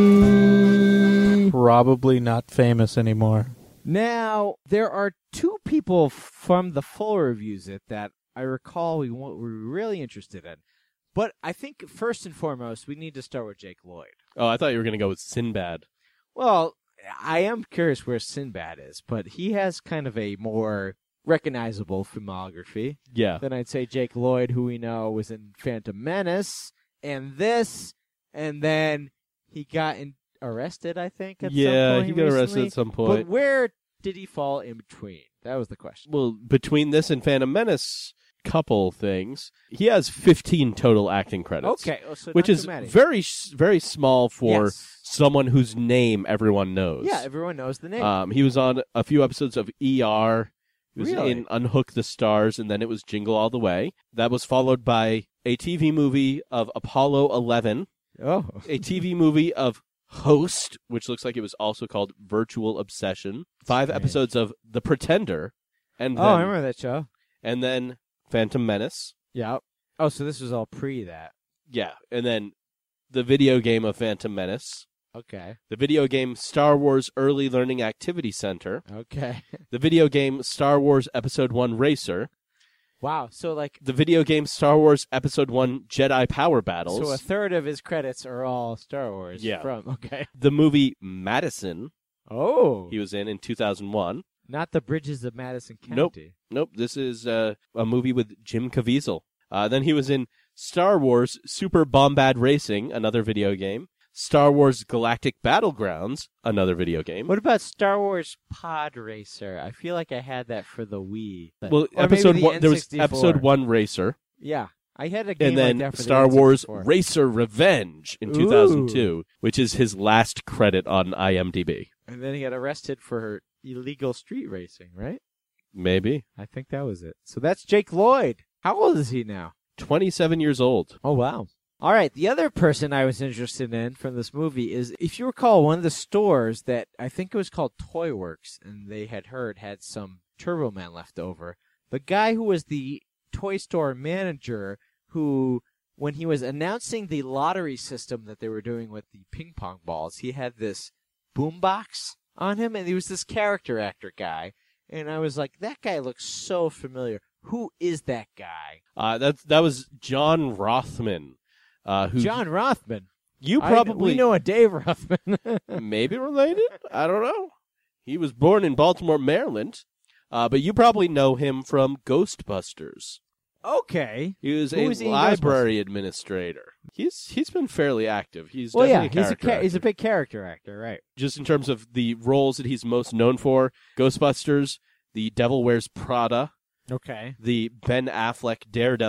be? Probably not famous anymore. Now, there are two people from the full reviews it that I recall we wa- were really interested in. But I think first and foremost, we need to start with Jake Lloyd. Oh, I thought you were going to go with Sinbad. Well, I am curious where Sinbad is, but he has kind of a more recognizable filmography Yeah. than I'd say Jake Lloyd, who we know was in Phantom Menace, and this, and then he got in, arrested, I think, at yeah, some point he got arrested recently. at some But point. where did he fall in between? That was the question. Well, between this and Phantom Menace couple things, he has fifteen total acting credits. Okay, oh, so Which not is too many. very s- very small for Yes. someone whose name everyone knows. Yeah, everyone knows the name. Um, he was on a few episodes of E R. He was Really? in Unhook the Stars, and then it was Jingle All the Way. That was followed by a T V movie of Apollo eleven, oh, a T V movie of Host, which looks like it was also called Virtual Obsession, five Strange. episodes of The Pretender, and then, oh, I remember that show. and then Phantom Menace. Yeah. Oh, so this was all pre that. Yeah, and then the video game of Phantom Menace, Okay. the video game Star Wars Early Learning Activity Center, Okay. the video game Star Wars Episode one Racer, Wow. So like, the video game Star Wars Episode one Jedi Power Battles, so a third of his credits are all Star Wars. Yeah. From okay. the movie Madison Oh, he was in in two thousand one. not the Bridges of Madison County. Nope. Nope, this is uh, a movie with Jim Caviezel. Uh, then he was in Star Wars Super Bombad Racing, another video game. Star Wars Galactic Battlegrounds, another video game. What about Star Wars Pod Racer? I feel like I had that for the Wii. Well, Or maybe episode the one, there was N sixty-four. episode one Racer, Yeah, I had a game and then like that for Star the Wars N sixty-four. Racer Revenge in two thousand two, which is his last credit on IMDb. And then he got arrested for illegal street racing, right? Maybe. I think that was it. So that's Jake Lloyd. How old is he now? twenty-seven years old. Oh, wow. All right. The other person I was interested in from this movie is, if you recall, one of the stores that I think it was called Toy Works, and they had heard had some Turbo Man left over. The guy who was the toy store manager who, when he was announcing the lottery system that they were doing with the ping pong balls, he had this boombox on him, and he was this character actor guy. And I was like, that guy looks so familiar. Who is that guy? Uh, that that was John Rothman. Uh, who John Rothman. you I- probably we know a Dave Rothman. maybe related. I don't know. He was born in Baltimore, Maryland, uh, but you probably know him from Ghostbusters. Okay. He was Who a was he in library administrator. He's he's been fairly active. He's Well, yeah, definitely he's a a character ca- he's a actor. big character actor, right? Just in terms of the roles that he's most known for: Ghostbusters, The Devil Wears Prada, Okay. the Ben Affleck Daredevil,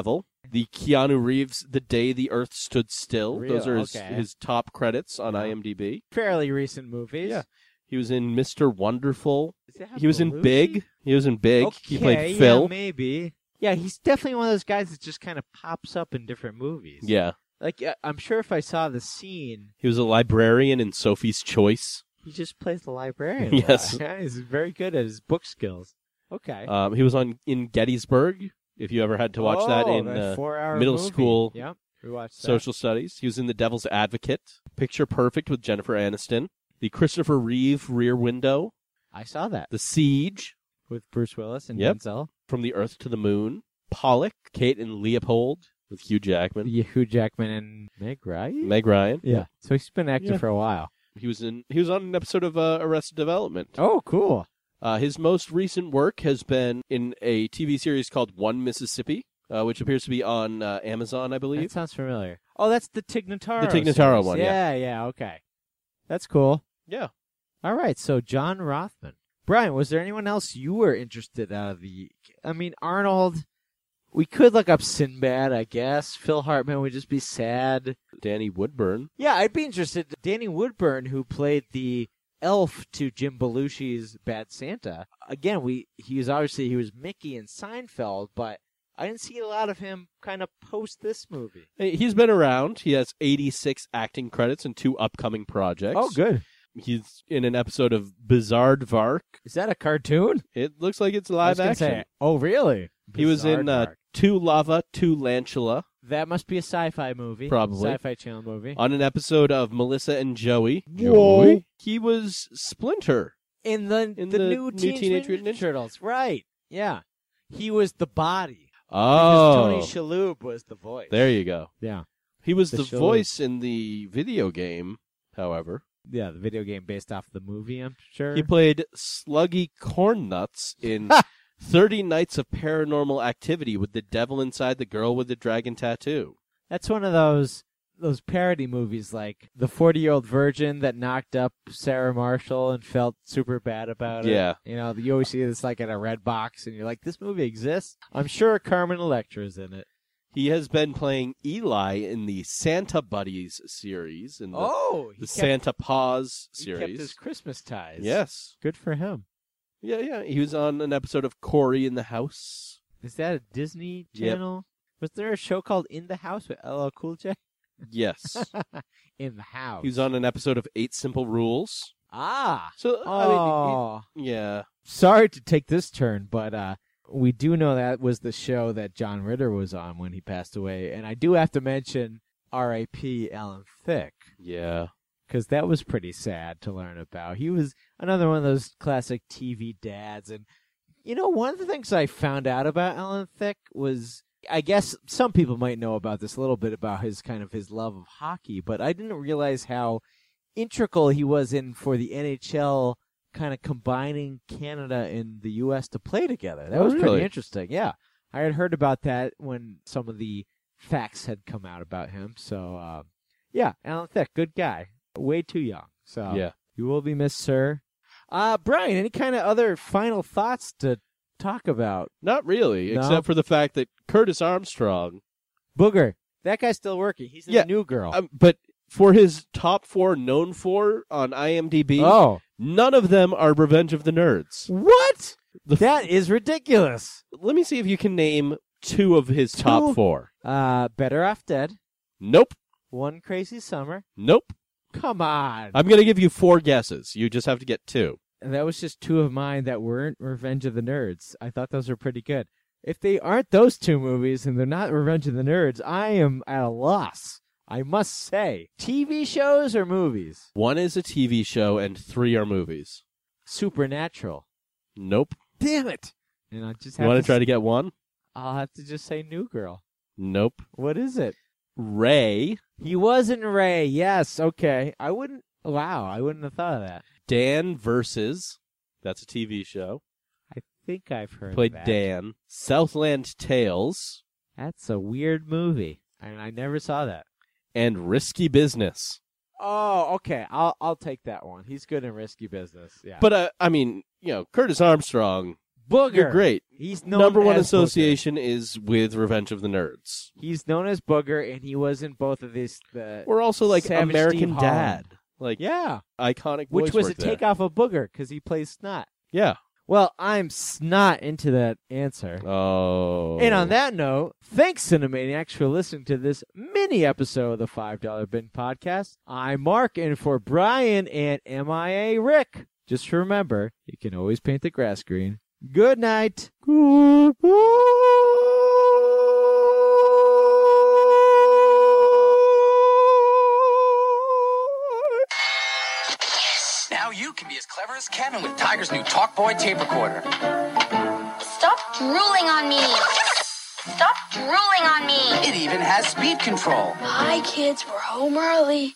The Keanu Reeves, The Day the Earth Stood Still. Real? Those are his, Okay. his top credits on Yeah. IMDb. Fairly recent movies. Yeah. He was in Mister Wonderful. Does it have He was in Belushi? Big. He was in Big. Okay, He played yeah, Phil. maybe. Yeah, he's definitely one of those guys that just kind of pops up in different movies. Yeah. Like, uh, I'm sure if I saw the scene, He was a librarian in Sophie's Choice. he just plays the librarian. Yes. Yeah, he's very good at his book skills. Okay. Um, he was on in Gettysburg, if you ever had to watch that Oh, in that uh, four-hour middle movie. school Yep, we watched that. social studies. He was in The Devil's Advocate, Picture Perfect with Jennifer Aniston, the Christopher Reeve Rear Window, I saw that The Siege, with Bruce Willis and Yep. Denzel. From the Earth to the Moon, Pollock, Kate and Leopold with Hugh Jackman, Yeah, Hugh Jackman and Meg Ryan. Meg Ryan. Yeah. So he's been active Yeah. for a while. He was in. He was on an episode of uh, Arrested Development. Oh, cool. Uh, his most recent work has been in a T V series called One Mississippi, uh, which appears to be on uh, Amazon, I That believe. sounds familiar. Oh, that's the Tig Notaro. The Tig Notaro series. one, Yeah, yeah, okay. That's cool. Yeah. All right, so John Rothman. Brian, was there anyone else you were interested out of the... I mean, Arnold, we could look up Sinbad, I guess. Phil Hartman would just be sad. Danny Woodburn. Yeah, I'd be interested. Danny Woodburn, who played the elf to Jim Belushi's Bad Santa. Again, we he was obviously, he was Mickey in Seinfeld, but I didn't see a lot of him kind of post this movie. Hey, He's been around. He has eighty-six acting credits and two upcoming projects. Oh, good. He's in an episode of Bizarre Vark. Is that a cartoon? It looks like it's I live was gonna action. say, oh, really? He was in uh, Bizarre Dark. Two Lava, Two Lantula That must be a sci-fi movie. Probably. Sci-fi channel movie. on an episode of Melissa and Joey. Joey? He was Splinter. In the, In the, the new, new Teenage, Teenage Mutant Mutant Ninja- Turtles. Right. Yeah. He was the body. Oh, Because Tony Shalhoub was the voice. there you go. Yeah. He was The the, Shalhoub. voice in the video game, however. Yeah, the video game based off the movie, I'm sure. He played Sluggy Cornnuts in thirty Nights of Paranormal Activity with the devil inside the girl with the dragon tattoo. That's one of those those parody movies like The forty-Year-Old Virgin that knocked up Sarah Marshall and felt super bad about it. Yeah. You know, you always see this like at a red box and you're like, this movie exists? I'm sure Carmen Electra's in it. He has been playing Eli in the Santa Buddies series, in the, Oh! the Santa Paws He series. kept his Christmas ties. Yes. Good for him. Yeah, yeah. He was on an episode of Cory in the House. Is that a Disney Yep. channel? Was there a show called In the House with L L Cool J? Yes. In the House. He was on an episode of Eight Simple Rules. Ah! So, I Oh. mean, he- yeah. Sorry to take this turn, but uh, we do know that was the show that John Ritter was on when he passed away. And I do have to mention R I P Alan Thicke, Yeah. because that was pretty sad to learn about. He was another one of those classic T V dads. And, you know, one of the things I found out about Alan Thicke was, I guess some people might know about this a little bit, about his kind of his love of hockey, but I didn't realize how integral he was in for the N H L kind of combining Canada and the U S to play together. That Oh, was really? pretty interesting. Yeah. I had heard about that when some of the facts had come out about him. So, uh, yeah, Alan Thicke, good guy. Way too young. So, Yeah. you will be missed, sir. Uh, Brian, any kind of other final thoughts to talk about? Not really, No? except for the fact that Curtis Armstrong, Booger, that guy's still working. He's in Yeah, the New Girl. um, but for his top four known for on IMDb, oh. none of them are Revenge of the Nerds. What? The f- That is ridiculous. Let me see if you can name two of his top Two? four. Uh, Better Off Dead. Nope. One Crazy Summer. Nope. Come on. I'm going to give you four guesses. You just have to get two. And that was just two of mine that weren't Revenge of the Nerds. I thought those were pretty good. If they aren't those two movies and they're not Revenge of the Nerds, I am at a loss. I must say. T V shows or movies? One is a T V show and three are movies. Supernatural. Nope. Damn it. And I just You have want to to try s- to get one? I'll have to just say New Girl. Nope. What is it? Ray, He was in Ray. Yes. Okay. I wouldn't. Wow. I wouldn't have thought of that. Dan versus. That's a T V show. I think I've heard Played that. Dan. Southland Tales That's a weird movie. And I never saw that. and Risky Business. Oh, okay. I'll I'll take that one. He's good in Risky Business. Yeah. But uh, I mean, you know, Curtis Armstrong Booger. You're great. He's known Number one as association is with Revenge of the Nerds. Booger. He's known as Booger, and he was in both of these. The We're also like Savage American Steve Holland. Dad. Like, Yeah, iconic which voice was a work there. takeoff of Booger because he plays Snot. Yeah. Well, I'm snot into that answer. Oh. And on that note, thanks, Cinemaniacs, for listening to this mini episode of the five dollar Bin Podcast. I'm Mark, and for Brian and M I A Rick, just remember, you can always paint the grass green. Good night. Now you can be as clever as Kevin with Tiger's new TalkBoy tape recorder. Stop drooling on me. Stop drooling on me. It even has speed control. Hi, kids. We're home early.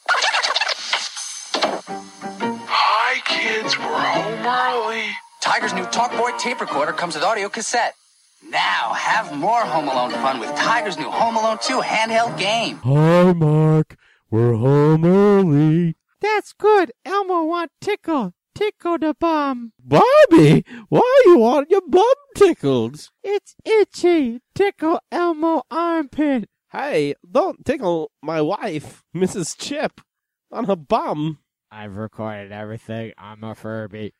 Hi, kids. We're home early. Tiger's new TalkBoy tape recorder comes with audio cassette. Now have more Home Alone fun with Tiger's new Home Alone two handheld game. Hi, Mark. We're home early. That's good. Elmo want tickle. Tickle the bum. Barbie, why you want your bum tickled? It's itchy. Tickle Elmo armpit. Hey, don't tickle my wife, Missus Chip, on her bum. I've recorded everything. I'm a Furby.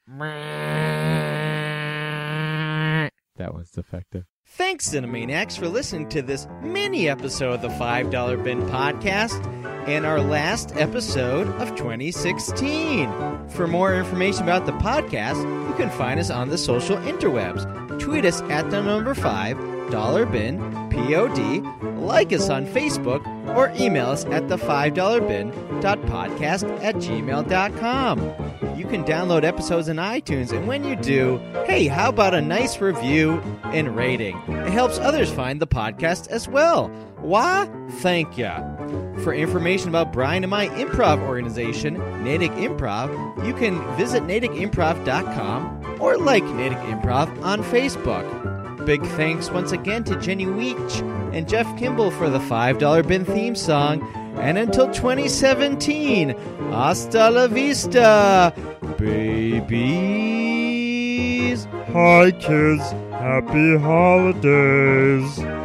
That was defective. Thanks, Cinemaniacs, for listening to this mini episode of the five dollar Bin Podcast and our last episode of twenty sixteen. For more information about the podcast, you can find us on the social interwebs. Tweet us at the number five dollar bin P O D, like us on Facebook, or email us at the five dollar bin dot podcast at gmail dot com. You can download episodes in iTunes, and when you do, hey, how about a nice review and rating? It helps others find the podcast as well. Why? Thank ya. For information about Brian and my improv organization, Natick Improv, you can visit natick improv dot com or like Natick Improv on Facebook. Big thanks once again to Jenny Weech and Jeff Kimball for the five dollar Bin theme song. And until twenty seventeen, hasta la vista, babies. Hi, kids. Happy holidays.